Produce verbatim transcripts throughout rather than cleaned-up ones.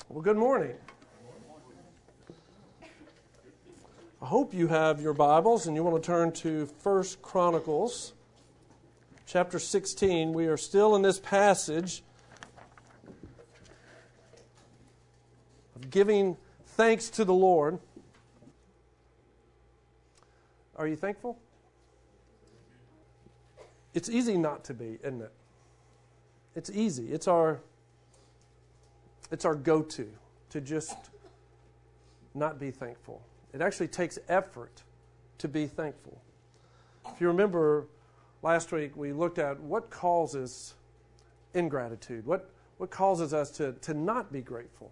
Well, good morning. I hope you have your Bibles and you want to turn to First Chronicles chapter sixteen. We are still in this passage of giving thanks to the Lord. Are you thankful? It's easy not to be, isn't it? It's easy. It's our It's our go-to, to just not be thankful. It actually takes effort to be thankful. If you remember, last week we looked at what causes ingratitude, what, what causes us to, to not be grateful.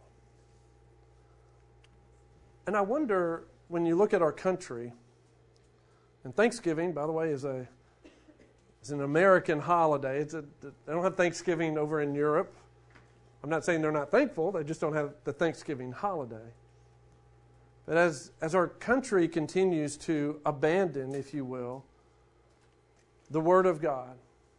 And I wonder, when you look at our country, and Thanksgiving, by the way, is a is an American holiday. It's a, they don't have Thanksgiving over in Europe. I'm not saying they're not thankful, they just don't have the Thanksgiving holiday. But as, as our country continues to abandon, if you will, the Word of God,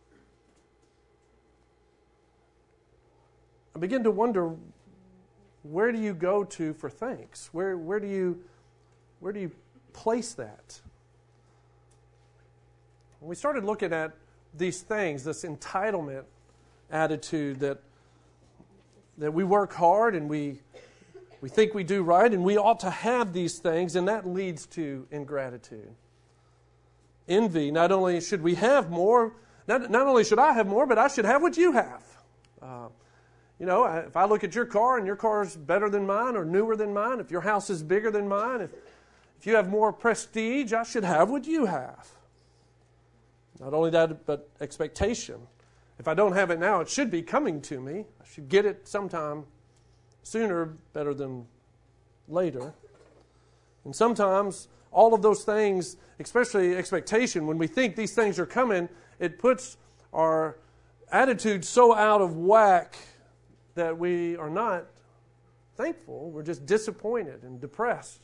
I begin to wonder, where do you go to for thanks? Where, where do you, where do you place that? When we started looking at these things, this entitlement attitude that that we work hard and we we think we do right and we ought to have these things, and that leads to ingratitude. Envy, not only should we have more, not, not only should I have more, but I should have what you have. Uh, you know, if I look at your car and your car is better than mine or newer than mine, if your house is bigger than mine, if, if you have more prestige, I should have what you have. Not only that, but expectation. If I don't have it now, it should be coming to me. I should get it sometime sooner, better than later. And sometimes all of those things, especially expectation, when we think these things are coming, it puts our attitude so out of whack that we are not thankful. We're just disappointed and depressed.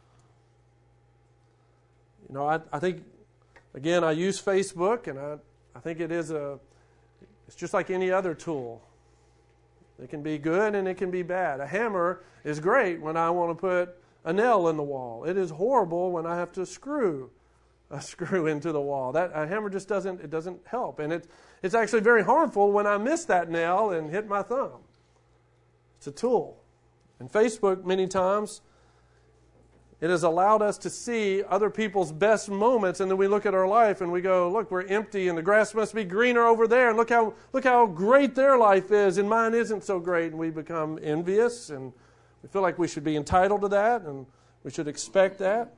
You know, I, I think, again, I use Facebook, and I, I think it is a It's just like any other tool. It can be good and it can be bad. A hammer is great when I want to put a nail in the wall. It is horrible when I have to screw a screw into the wall. That a hammer just doesn't it doesn't help. And it it's actually very harmful when I miss that nail and hit my thumb. It's a tool. And Facebook, many times, it has allowed us to see other people's best moments, and then we look at our life and we go, look, we're empty and the grass must be greener over there, and look how look how great their life is and mine isn't so great, and we become envious and we feel like we should be entitled to that and we should expect that.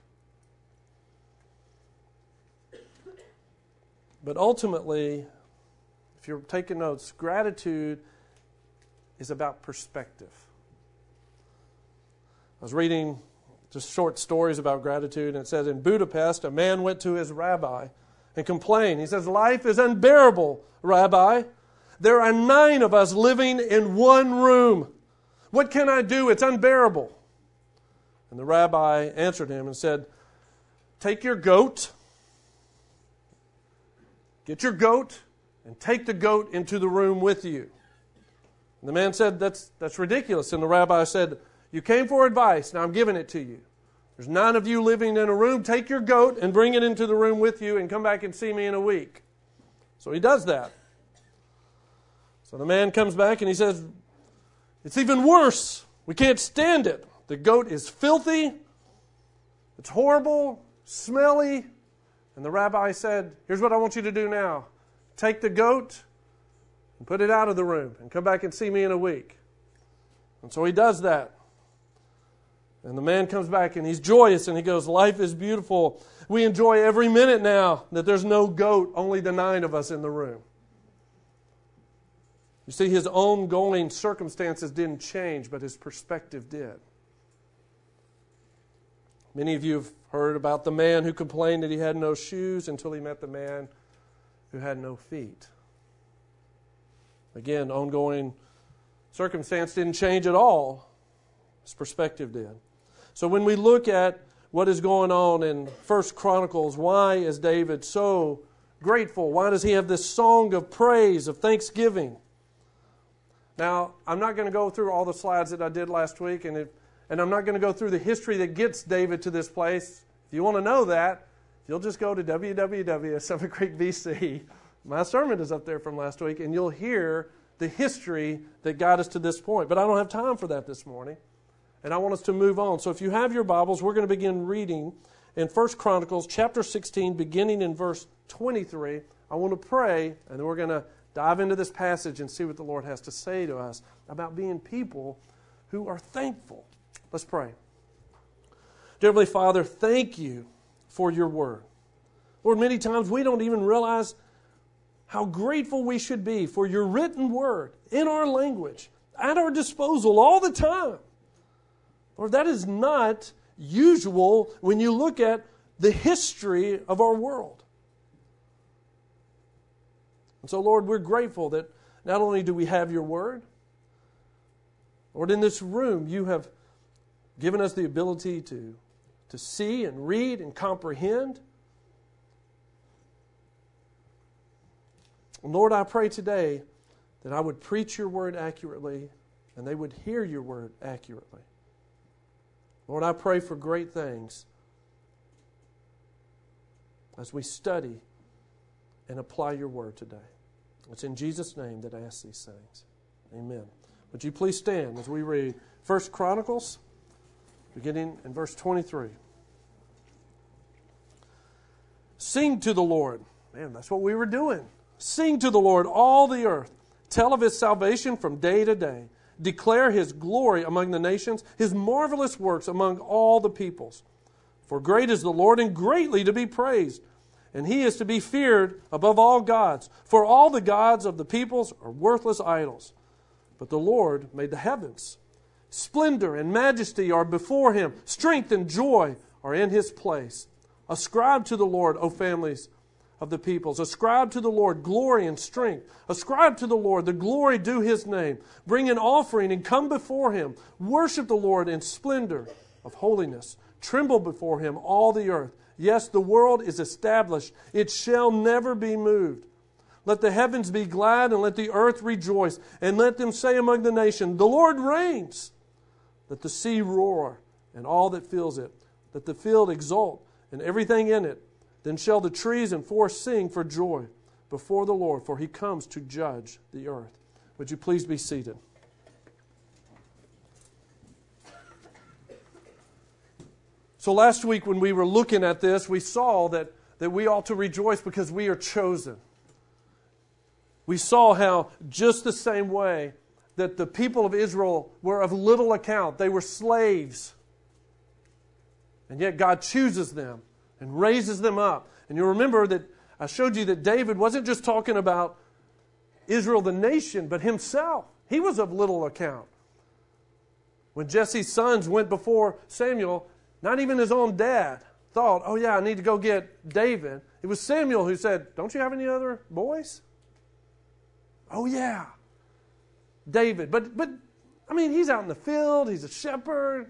But ultimately, if you're taking notes, gratitude is about perspective. I was reading just short stories about gratitude, and it says in Budapest, a man went to his rabbi and complained. He says, "Life is unbearable, Rabbi. There are nine of us living in one room. What can I do? It's unbearable." And the rabbi answered him and said, "Take your goat, get your goat, and take the goat into the room with you." And the man said, that's, that's ridiculous. And the rabbi said, "You came for advice. Now I'm giving it to you. There's nine of you living in a room. Take your goat and bring it into the room with you and come back and see me in a week." So he does that. So the man comes back and he says, "It's even worse. We can't stand it. The goat is filthy. It's horrible, smelly." And the rabbi said, "Here's what I want you to do now. Take the goat and put it out of the room and come back and see me in a week." And so he does that. And the man comes back and he's joyous and he goes, "Life is beautiful. We enjoy every minute now that there's no goat, only the nine of us in the room." You see, his ongoing circumstances didn't change, but his perspective did. Many of you have heard about the man who complained that he had no shoes until he met the man who had no feet. Again, ongoing circumstance didn't change at all. His perspective did. So when we look at what is going on in First Chronicles, why is David so grateful? Why does he have this song of praise, of thanksgiving? Now, I'm not going to go through all the slides that I did last week, and, if, and I'm not going to go through the history that gets David to this place. If you want to know that, you'll just go to w w w dot summit creek b c. My sermon is up there from last week, and you'll hear the history that got us to this point. But I don't have time for that this morning, and I want us to move on. So if you have your Bibles, we're going to begin reading in First Chronicles chapter sixteen, beginning in verse twenty-three. I want to pray, and then we're going to dive into this passage and see what the Lord has to say to us about being people who are thankful. Let's pray. Dear Heavenly Father, thank you for your word. Lord, many times we don't even realize how grateful we should be for your written word in our language, at our disposal all the time. Lord, that is not usual when you look at the history of our world. And so, Lord, we're grateful that not only do we have your word, Lord, in this room you have given us the ability to, to see and read and comprehend. And Lord, I pray today that I would preach your word accurately and they would hear your word accurately. Lord, I pray for great things as we study and apply your word today. It's in Jesus' name that I ask these things. Amen. Would you please stand as we read First Chronicles, beginning in verse twenty-three. Sing to the Lord. Man, that's what we were doing. Sing to the Lord, all the earth. Tell of his salvation from day to day. Declare his glory among the nations, his marvelous works among all the peoples. For great is the Lord and greatly to be praised. And he is to be feared above all gods. For all the gods of the peoples are worthless idols. But the Lord made the heavens. Splendor and majesty are before him. Strength and joy are in his place. Ascribe to the Lord, O families of the peoples. Ascribe to the Lord glory and strength. Ascribe to the Lord the glory due his name. Bring an offering and come before him. Worship the Lord in splendor of holiness. Tremble before him, all the earth. Yes, the world is established. It shall never be moved. Let the heavens be glad and let the earth rejoice. And let them say among the nations, the Lord reigns. Let the sea roar and all that fills it. Let the field exult and everything in it. Then shall the trees and forests sing for joy before the Lord, for he comes to judge the earth. Would you please be seated? So last week when we were looking at this, we saw that, that we ought to rejoice because we are chosen. We saw how just the same way that the people of Israel were of little account. They were slaves. And yet God chooses them and raises them up. And you remember that I showed you that David wasn't just talking about Israel the nation, but himself. He was of little account. When Jesse's sons went before Samuel, not even his own dad thought, oh yeah, I need to go get David. It was Samuel who said, don't you have any other boys? Oh yeah, David. But, but I mean, he's out in the field. He's a shepherd.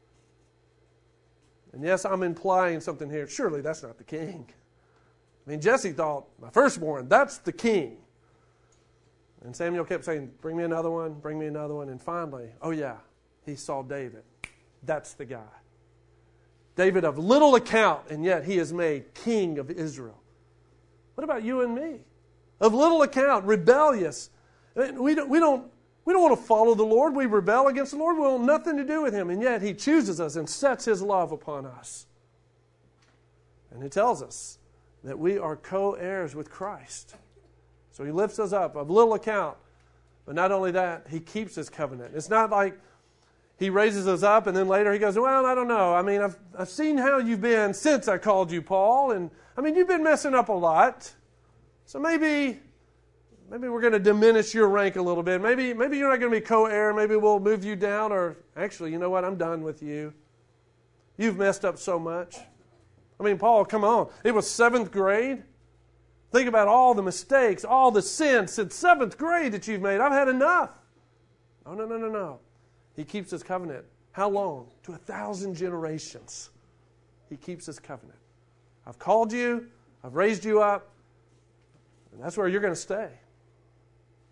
And yes, I'm implying something here. Surely that's not the king. I mean, Jesse thought, my firstborn, that's the king. And Samuel kept saying, bring me another one, bring me another one. And finally, oh yeah, he saw David. That's the guy. David of little account, and yet he is made king of Israel. What about you and me? Of little account, rebellious. We don't, we don't, we don't want to follow the Lord. We rebel against the Lord. We want nothing to do with him. And yet he chooses us and sets his love upon us. And he tells us that we are co-heirs with Christ. So he lifts us up of little account. But not only that, he keeps his covenant. It's not like he raises us up and then later he goes, well, I don't know. I mean, I've, I've seen how you've been since I called you Paul. And I mean, you've been messing up a lot. So maybe, maybe we're going to diminish your rank a little bit. Maybe, maybe you're not going to be co-heir. Maybe we'll move you down. Or actually, you know what? I'm done with you. You've messed up so much. I mean, Paul, come on. It was seventh grade. Think about all the mistakes, all the sins since seventh grade that you've made. I've had enough. Oh, no, no, no, no. He keeps his covenant. How long? To a thousand generations. He keeps his covenant. I've called you. I've raised you up. And that's where you're going to stay.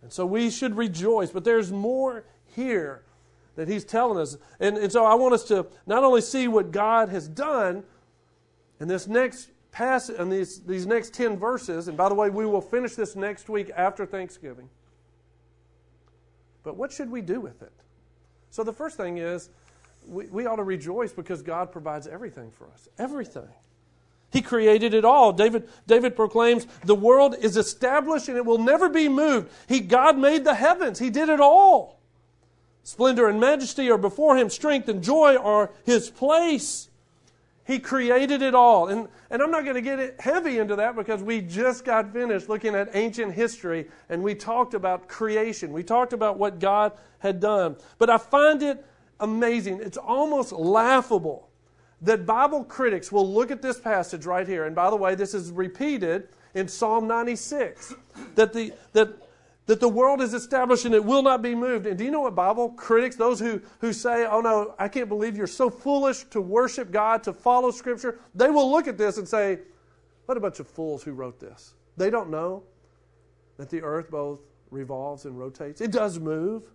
And so we should rejoice. But there's more here that He's telling us. And, and so I want us to not only see what God has done in this next passage, in these, these next ten verses, and by the way, we will finish this next week after Thanksgiving. But what should we do with it? So the first thing is, we, we ought to rejoice because God provides everything for us. Everything. He created it all. David, David proclaims, the world is established and it will never be moved. He, God made the heavens. He did it all. Splendor and majesty are before Him. Strength and joy are His place. He created it all. And, and I'm not going to get it heavy into that because we just got finished looking at ancient history and we talked about creation. We talked about what God had done. But I find it amazing. It's almost laughable that Bible critics will look at this passage right here. And by the way, this is repeated in Psalm ninety-six. That the, that, that the world is established and it will not be moved. And do you know what Bible critics, those who, who say, oh no, I can't believe you're so foolish to worship God, to follow Scripture. They will look at this and say, what a bunch of fools who wrote this. They don't know that the earth both revolves and rotates. It does move.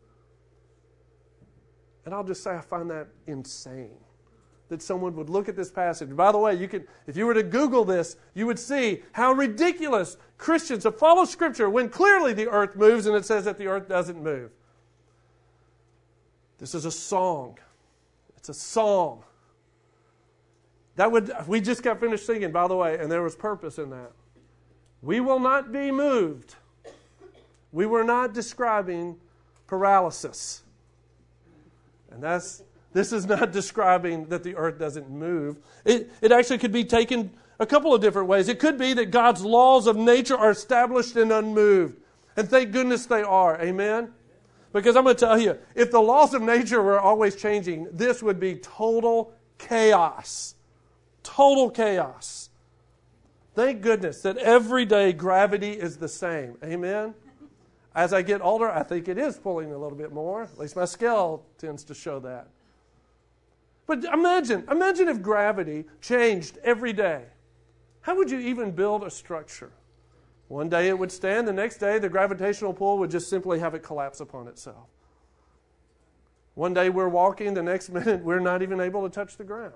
And I'll just say I find that insane. That someone would look at this passage. By the way, you could, if you were to Google this, you would see how ridiculous Christians have followed Scripture when clearly the earth moves and it says that the earth doesn't move. This is a song. It's a psalm. That would we just got finished singing, by the way, and there was purpose in that. We will not be moved. We were not describing paralysis. And that's This is not describing that the earth doesn't move. It, it actually could be taken a couple of different ways. It could be that God's laws of nature are established and unmoved. And thank goodness they are. Amen? Because I'm going to tell you, if the laws of nature were always changing, this would be total chaos. Total chaos. Thank goodness that every day gravity is the same. Amen? As I get older, I think it is pulling a little bit more. At least my scale tends to show that. But imagine, imagine if gravity changed every day. How would you even build a structure? One day it would stand, the next day the gravitational pull would just simply have it collapse upon itself. One day we're walking, the next minute we're not even able to touch the ground.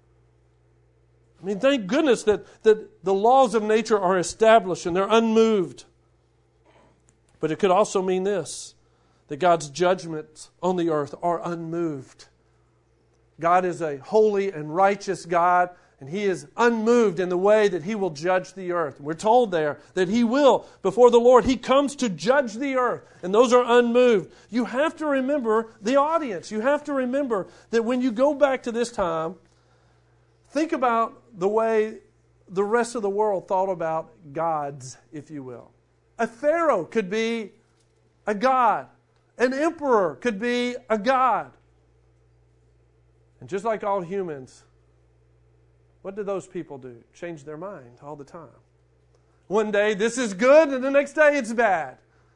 I mean, thank goodness that, that the laws of nature are established and they're unmoved. But it could also mean this, that God's judgments on the earth are unmoved. God is a holy and righteous God, and He is unmoved in the way that He will judge the earth. We're told there that He will, before the Lord, He comes to judge the earth, and those are unmoved. You have to remember the audience. You have to remember that when you go back to this time, think about the way the rest of the world thought about gods, if you will. A pharaoh could be a god. An emperor could be a god. And just like all humans, what do those people do? Change their mind all the time. One day this is good and the next day it's bad.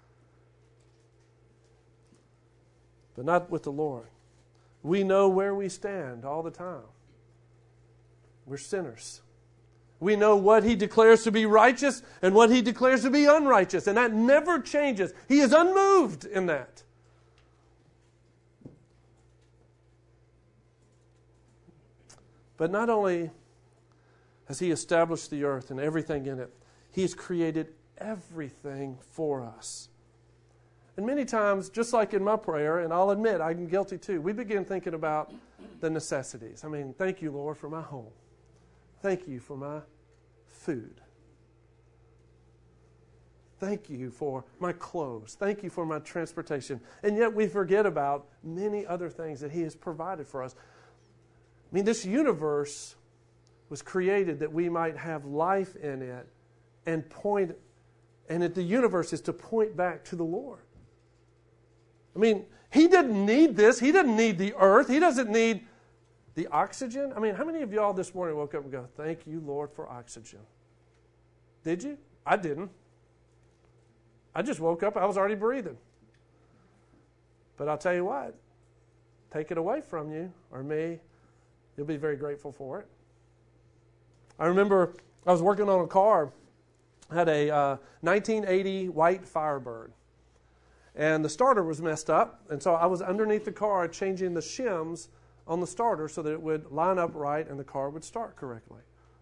But not with the Lord. We know where we stand all the time. We're sinners. We know what He declares to be righteous and what He declares to be unrighteous. And that never changes. He is unmoved in that. But not only has He established the earth and everything in it, He has created everything for us. And many times, just like in my prayer, and I'll admit I'm guilty too, we begin thinking about the necessities. I mean, thank you, Lord, for my home. Thank you for my food. Thank you for my clothes. Thank you for my transportation. And yet we forget about many other things that He has provided for us. I mean, this universe was created that we might have life in it and point, and that the universe is to point back to the Lord. I mean, He didn't need this. He didn't need the earth. He doesn't need the oxygen. I mean, how many of y'all this morning woke up and go, thank you, Lord, for oxygen? Did you? I didn't. I just woke up. I was already breathing. But I'll tell you what, take it away from you or me, you'll be very grateful for it. I remember I was working on a car. I had a uh, nineteen eighty white Firebird. and the starter was messed up. And so I was underneath the car changing the shims on the starter so that it would line up right and the car would start correctly.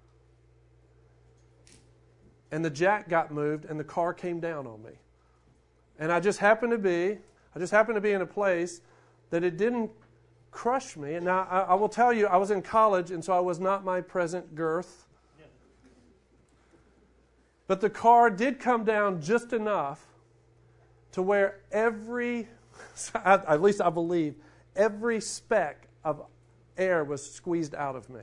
And the jack got moved and the car came down on me. And I just happened to be, I just happened to be in a place that it didn't crush me. And now I, I will tell you, I was in college, and so I was not my present girth. But the car did come down just enough to where every, at least I believe, every speck of air was squeezed out of me.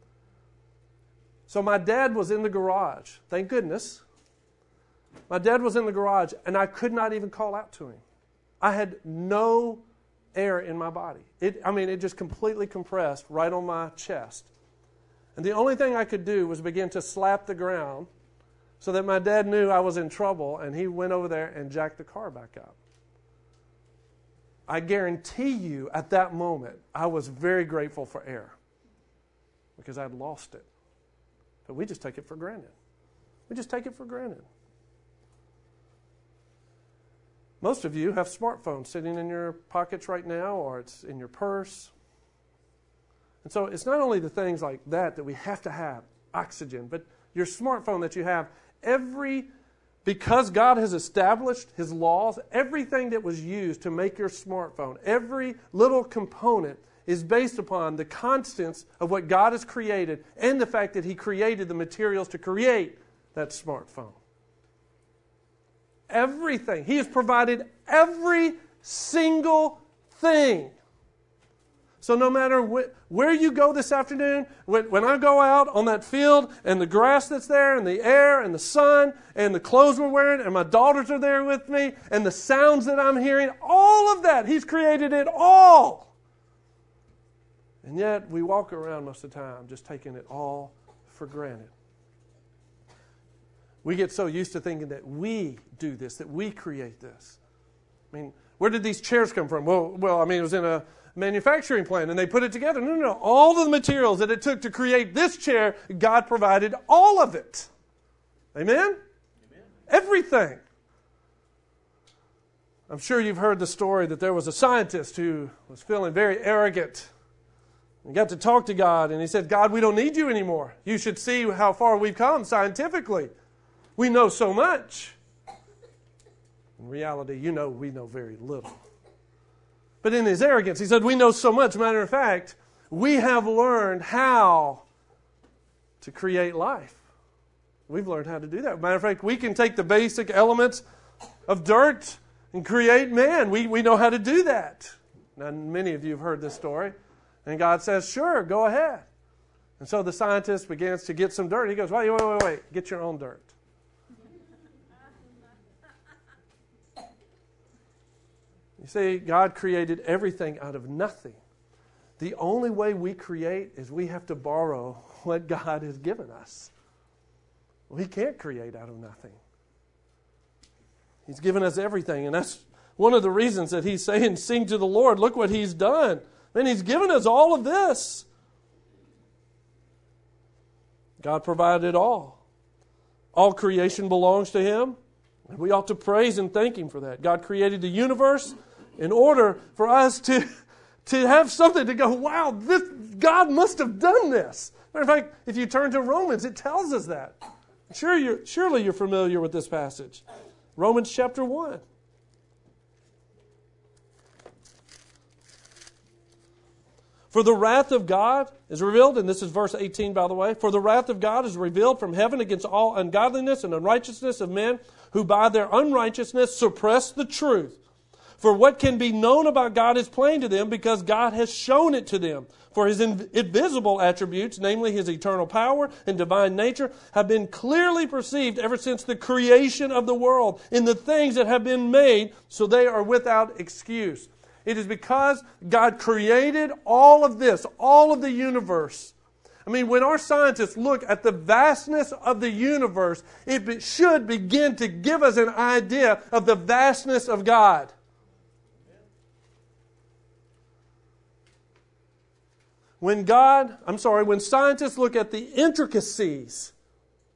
So my dad was in the garage. Thank goodness. My dad was in the garage, and I could not even call out to him. I had no air in my body. It, I mean, it just completely compressed right on my chest. And the only thing I could do was begin to slap the ground so that my dad knew I was in trouble, and he went over there and jacked the car back up. I guarantee you, at that moment, I was very grateful for air because I'd lost it. But we just take it for granted. We just take it for granted. Most of you have smartphones sitting in your pockets right now, or it's in your purse. And so it's not only the things like that that we have to have, oxygen, but your smartphone that you have, every, because God has established His laws, everything that was used to make your smartphone, every little component is based upon the constants of what God has created and the fact that He created the materials to create that smartphone. Everything. He has provided every single thing. So no matter wh- where you go this afternoon, when, when I go out on that field and the grass that's there and the air and the sun and the clothes we're wearing and my daughters are there with me and the sounds that I'm hearing, all of that, He's created it all. And yet we walk around most of the time just taking it all for granted. We get so used to thinking that we do this, that we create this. I mean, where did these chairs come from? Well, well, I mean, it was in a manufacturing plant, and they put it together. No, no, no. All of the materials that it took to create this chair, God provided all of it. Amen? Amen. Everything. I'm sure you've heard the story that there was a scientist who was feeling very arrogant. He got to talk to God, and he said, God, we don't need you anymore. You should see how far we've come scientifically. We know so much. In reality, you know we know very little. But in his arrogance, he said, we know so much. Matter of fact, we have learned how to create life. We've learned how to do that. Matter of fact, we can take the basic elements of dirt and create man. We, we know how to do that. Now, many of you have heard this story. And God says, sure, go ahead. And so the scientist begins to get some dirt. He goes, wait, wait, wait, wait. Get your own dirt. You see, God created everything out of nothing. The only way we create is we have to borrow what God has given us. We can't create out of nothing. He's given us everything, and that's one of the reasons that He's saying, sing to the Lord. Look what He's done. And He's given us all of this. God provided it all. All creation belongs to Him. And we ought to praise and thank Him for that. God created the universe in order for us to, to have something to go, wow, this God must have done this. Matter of fact, if you turn to Romans, it tells us that. Sure, you're, surely you're familiar with this passage. Romans chapter one. For the wrath of God is revealed, and this is verse eighteen, by the way. For the wrath of God is revealed from heaven against all ungodliness and unrighteousness of men who by their unrighteousness suppress the truth. For what can be known about God is plain to them because God has shown it to them. For His invisible attributes, namely His eternal power and divine nature, have been clearly perceived ever since the creation of the world in the things that have been made, so they are without excuse. It is because God created all of this, all of the universe. I mean, when our scientists look at the vastness of the universe, it should begin to give us an idea of the vastness of God. When God, I'm sorry, when scientists look at the intricacies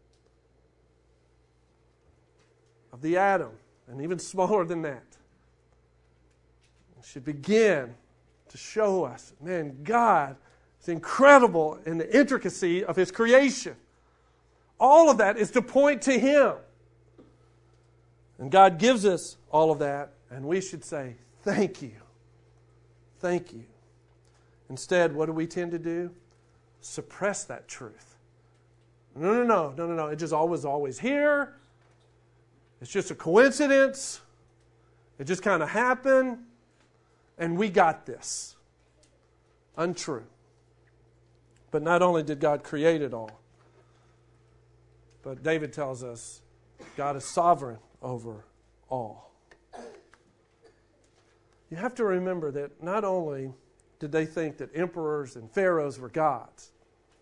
of the atom, and even smaller than that, should begin to show us, man, God is incredible in the intricacy of His creation. All of that is to point to Him. And God gives us all of that, and we should say, thank you. Thank you. Instead, what do we tend to do? Suppress that truth. No, no, no, no, no, no. It just always, always here. It's just a coincidence. It just kind of happened. And we got this. Untrue. But not only did God create it all, but David tells us God is sovereign over all. You have to remember that not only did they think that emperors and pharaohs were gods,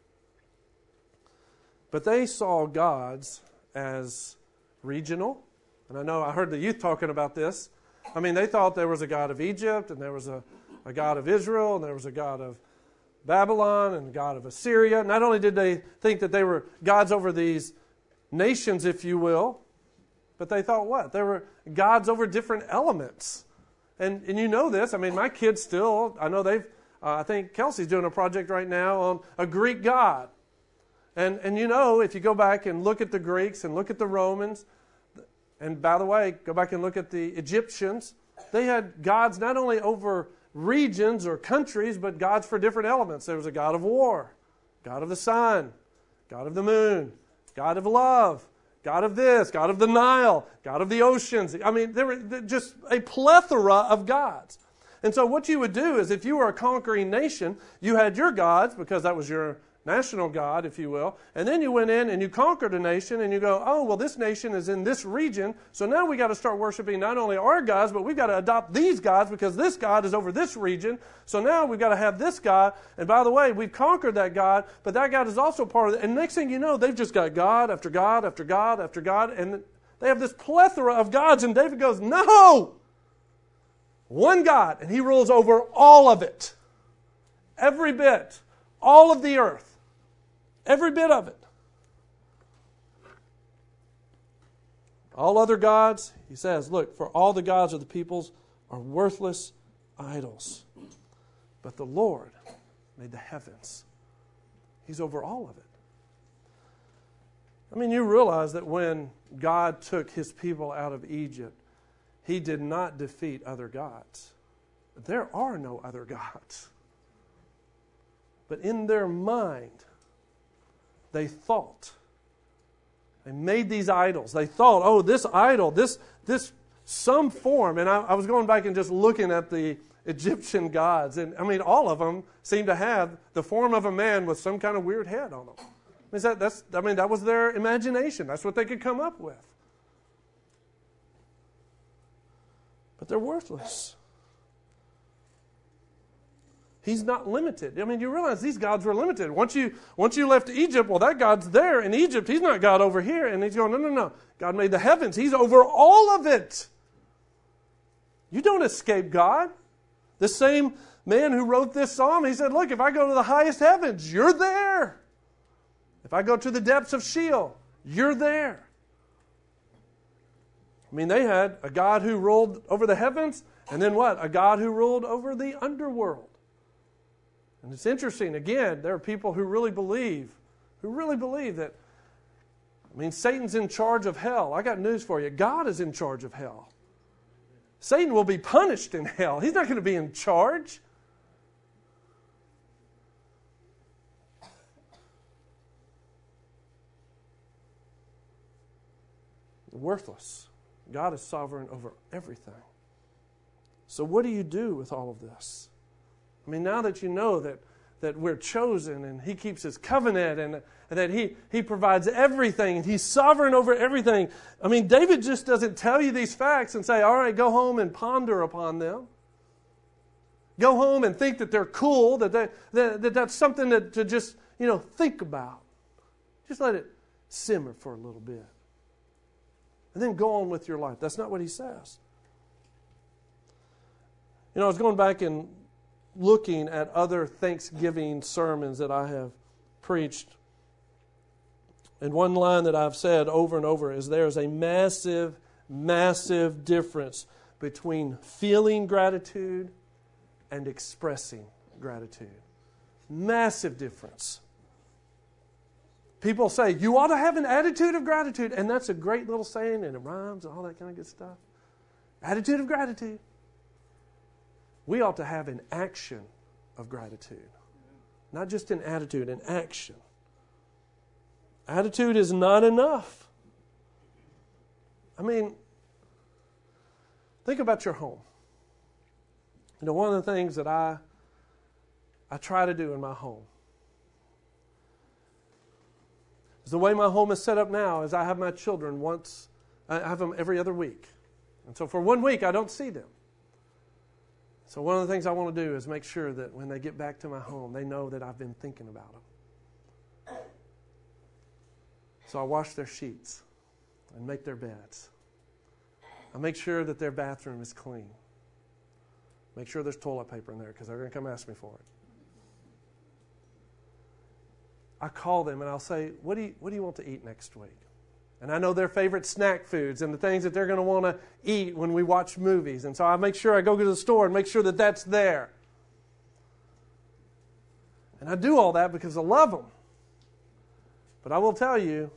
but they saw gods as regional. And I know I heard the youth talking about this. I mean, they thought there was a God of Egypt, and there was a, a God of Israel, and there was a God of Babylon, and a God of Assyria. Not only did they think that they were gods over these nations, if you will, but they thought what? They were gods over different elements. And and you know this. I mean, my kids still, I know they've, uh, I think Kelsey's doing a project right now on a Greek god. And and you know, if you go back and look at the Greeks and look at the Romans, and by the way, go back and look at the Egyptians, they had gods not only over regions or countries, but gods for different elements. There was a god of war, god of the sun, god of the moon, god of love, God of this, God of the Nile, God of the oceans. I mean, there were just a plethora of gods. And so what you would do is if you were a conquering nation, you had your gods, because that was your national god, if you will, and then you went in and you conquered a nation and you go, oh, well, this nation is in this region, so now we got to start worshiping not only our gods, but we've got to adopt these gods because this god is over this region, so now we've got to have this god, and by the way, we've conquered that god, but that god is also part of it, and next thing you know, they've just got God after God after God after God, and they have this plethora of gods, and David goes, no! One God, and He rules over all of it. Every bit. All of the earth. Every bit of it. All other gods, he says, look, for all the gods of the peoples are worthless idols. But the Lord made the heavens. He's over all of it. I mean, you realize that when God took His people out of Egypt, He did not defeat other gods. There are no other gods. But in their mind, they thought. They made these idols. They thought, oh, this idol, this this some form. And I, I was going back and just looking at the Egyptian gods. And I mean, all of them seem to have the form of a man with some kind of weird head on them. I mean, that, that's, I mean, that was their imagination. That's what they could come up with. But they're worthless. He's not limited. I mean, you realize these gods were limited. Once you once you left Egypt, well, that God's there in Egypt. He's not God over here. And He's going, no, no, no. God made the heavens. He's over all of it. You don't escape God. The same man who wrote this psalm, he said, look, if I go to the highest heavens, you're there. If I go to the depths of Sheol, you're there. I mean, they had a God who ruled over the heavens, and then what? A God who ruled over the underworld. And it's interesting, again, there are people who really believe, who really believe that, I mean, Satan's in charge of hell. I got news for you. God is in charge of hell. Satan will be punished in hell. He's not going to be in charge. Worthless. God is sovereign over everything. So what do you do with all of this? I mean, now that you know that, that we're chosen and He keeps His covenant and, and that he, he provides everything and He's sovereign over everything. I mean, David just doesn't tell you these facts and say, all right, go home and ponder upon them. Go home and think that they're cool, that, they, that, that that's something that, to just, you know, think about. Just let it simmer for a little bit. And then go on with your life. That's not what he says. You know, I was going back and looking at other Thanksgiving sermons that I have preached. And one line that I've said over and over is there's a massive, massive difference between feeling gratitude and expressing gratitude. Massive difference. People say, you ought to have an attitude of gratitude. And that's a great little saying, and it rhymes and all that kind of good stuff. Attitude of gratitude. We ought to have an action of gratitude. Not just an attitude, an action. Attitude is not enough. I mean, think about your home. You know, one of the things that I I try to do in my home is the way my home is set up now is I have my children once, I have them every other week. And so for one week, I don't see them. So one of the things I want to do is make sure that when they get back to my home, they know that I've been thinking about them. So I wash their sheets and make their beds. I make sure that their bathroom is clean. Make sure there's toilet paper in there because they're going to come ask me for it. I call them and I'll say, what do you, what do you want to eat next week? And I know their favorite snack foods and the things that they're going to want to eat when we watch movies. And so I make sure I go to the store and make sure that that's there. And I do all that because I love them. But I will tell you,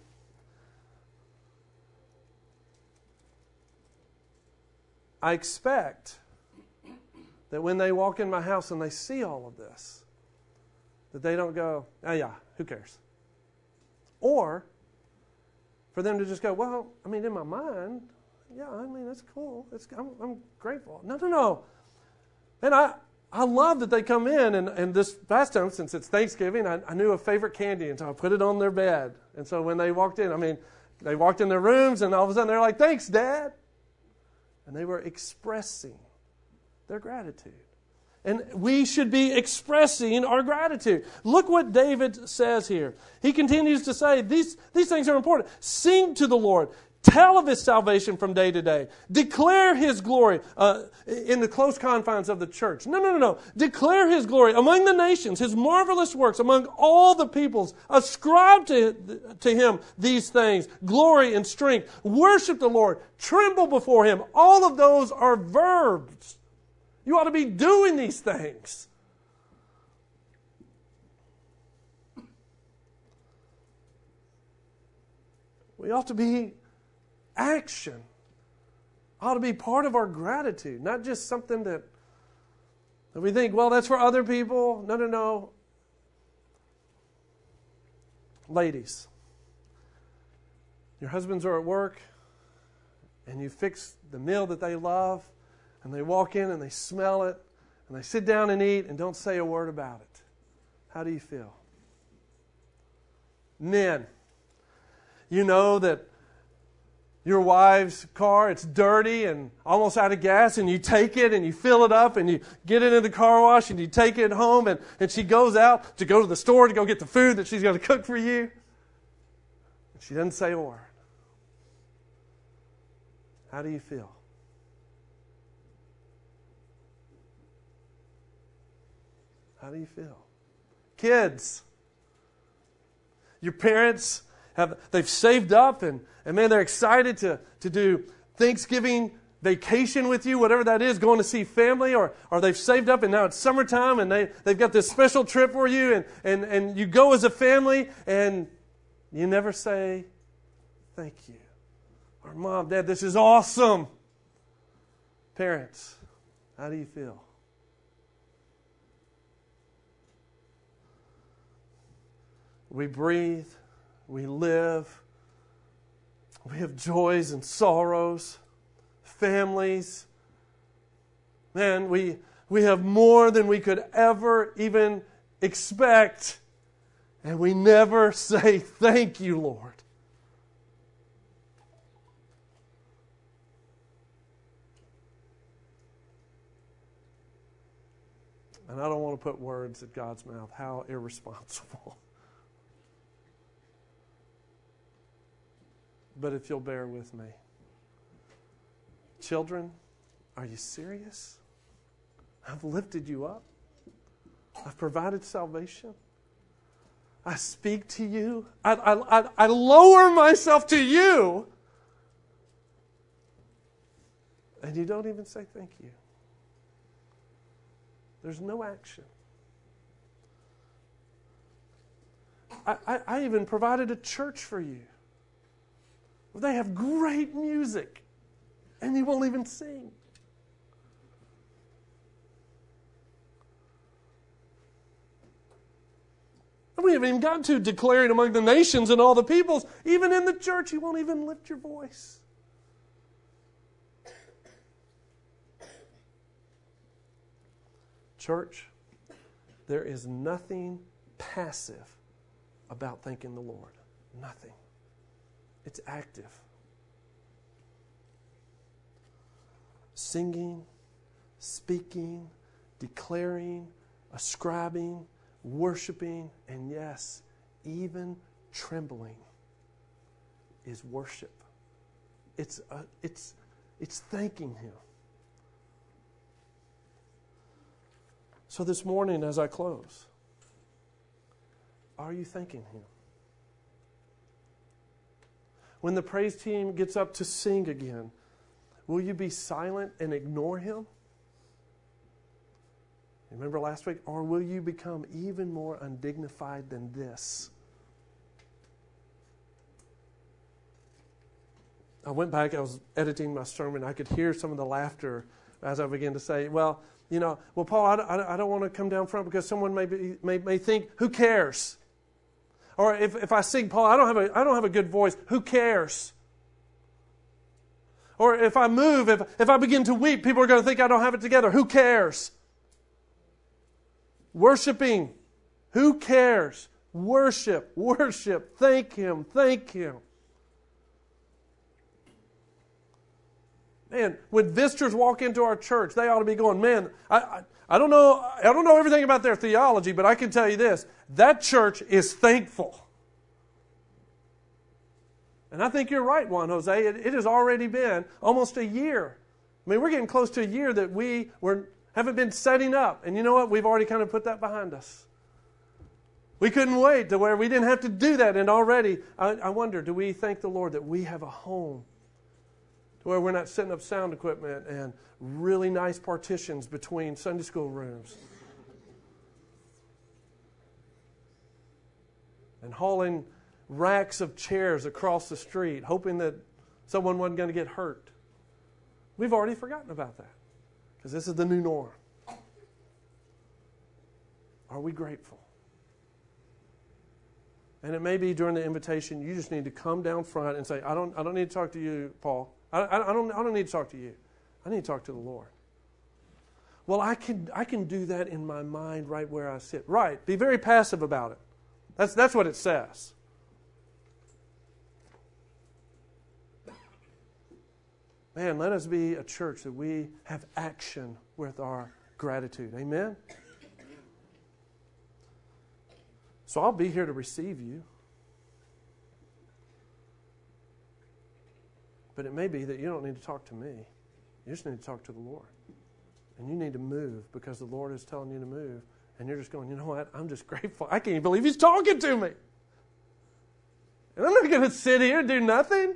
I expect that when they walk in my house and they see all of this, that they don't go, oh yeah, who cares? Or for them to just go, well, I mean, in my mind, yeah, I mean, that's cool. It's, I'm, I'm grateful. No, no, no. And I, I love that they come in, and, and this past time, since it's Thanksgiving, I, I knew a favorite candy, and so I put it on their bed. And so when they walked in, I mean, they walked in their rooms, and all of a sudden they're like, thanks, Dad. And they were expressing their gratitude. And we should be expressing our gratitude. Look what David says here. He continues to say, these, these things are important. Sing to the Lord. Tell of His salvation from day to day. Declare His glory uh, in the close confines of the church. No, no, no, no. Declare His glory among the nations, His marvelous works among all the peoples. Ascribe to, to Him these things, glory and strength. Worship the Lord. Tremble before Him. All of those are verbs. You ought to be doing these things. We ought to be action. Ought to be part of our gratitude, not just something that, that we think, well, that's for other people. No, no, no. Ladies, your husbands are at work and you fix the meal that they love, and they walk in and they smell it, and they sit down and eat and don't say a word about it. How do you feel? Men, you know that your wife's car, it's dirty and almost out of gas, and you take it and you fill it up and you get it in the car wash and you take it home, and, and she goes out to go to the store to go get the food that she's going to cook for you. And she doesn't say a word. How do you feel? How do you feel? Kids, your parents have, they've saved up and, and man, they're excited to, to do Thanksgiving vacation with you, whatever that is, going to see family, or, or they've saved up and now it's summertime and they, they've got this special trip for you, and, and, and you go as a family and you never say thank you. Or Mom, Dad, this is awesome. Parents, how do you feel? We breathe, we live, we have joys and sorrows, families. Man, we, we have more than we could ever even expect, and we never say thank you, Lord. And I don't want to put words in God's mouth. How irresponsible. But if you'll bear with me. Children, are you serious? I've lifted you up. I've provided salvation. I speak to you. I, I, I, I lower myself to you. And And you don't even say thank you. There's no action. I, I, I even provided a church for you. They have great music, and you won't even sing. We haven't even gotten to declaring among the nations and all the peoples. Even in the church, you won't even lift your voice. Church, there is nothing passive about thanking the Lord. Nothing. It's active. Singing, speaking, declaring, ascribing, worshiping, and yes, even trembling is worship. It's a, it's it's thanking Him. So this morning, as I close, are you thanking Him? When the praise team gets up to sing again, will you be silent and ignore Him? Remember last week? Or will you become even more undignified than this? I went back, I was editing my sermon. I could hear some of the laughter as I began to say, well, you know, well, Paul, I, I, I don't want to come down front because someone may, be, may, may think, who cares? Or if, if I sing, Paul, I don't have a I don't have a good voice. Who cares? Or if I move, if, if I begin to weep, people are going to think I don't have it together. Who cares? Worshiping. Who cares? Worship, worship. Thank Him, thank Him. Man, when visitors walk into our church, they ought to be going, man, I, I, I don't know, I don't know everything about their theology, but I can tell you this, that church is thankful. And I think you're right, Juan Jose. It, it has already been almost a year. I mean, we're getting close to a year that we were, haven't been setting up. And you know what? We've already kind of put that behind us. We couldn't wait to where we didn't have to do that. And already, I, I wonder, do we thank the Lord that we have a home to where we're not setting up sound equipment and really nice partitions between Sunday school rooms and hauling racks of chairs across the street, hoping that someone wasn't going to get hurt. We've already forgotten about that because this is the new norm. Are we grateful? And it may be during the invitation, you just need to come down front and say, I don't, I don't need to talk to you, Paul. I, I, I don't, I don't need to talk to you. I need to talk to the Lord. Well, I can, I can do that in my mind right where I sit. Right. Be very passive about it. That's, that's what it says. Man, let us be a church that we have action with our gratitude. Amen? So I'll be here to receive you. But it may be that you don't need to talk to me. You just need to talk to the Lord. And you need to move because the Lord is telling you to move. And you're just going, you know what? I'm just grateful. I can't even believe He's talking to me. And I'm not going to sit here and do nothing.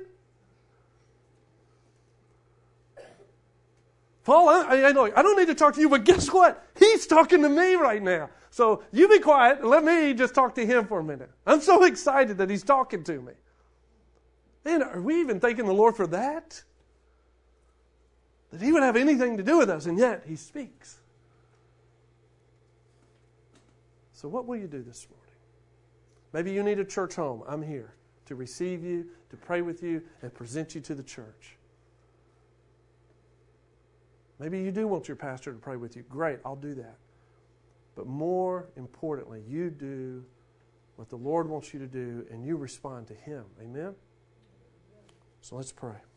Paul, I, I, I don't need to talk to you, but guess what? He's talking to me right now. So you be quiet and let me just talk to Him for a minute. I'm so excited that He's talking to me. Man, are we even thanking the Lord for that? That He would have anything to do with us, and yet He speaks. So what will you do this morning? Maybe you need a church home. I'm here to receive you, to pray with you, and present you to the church. Maybe you do want your pastor to pray with you. Great, I'll do that. But more importantly, you do what the Lord wants you to do, and you respond to Him. Amen? So let's pray.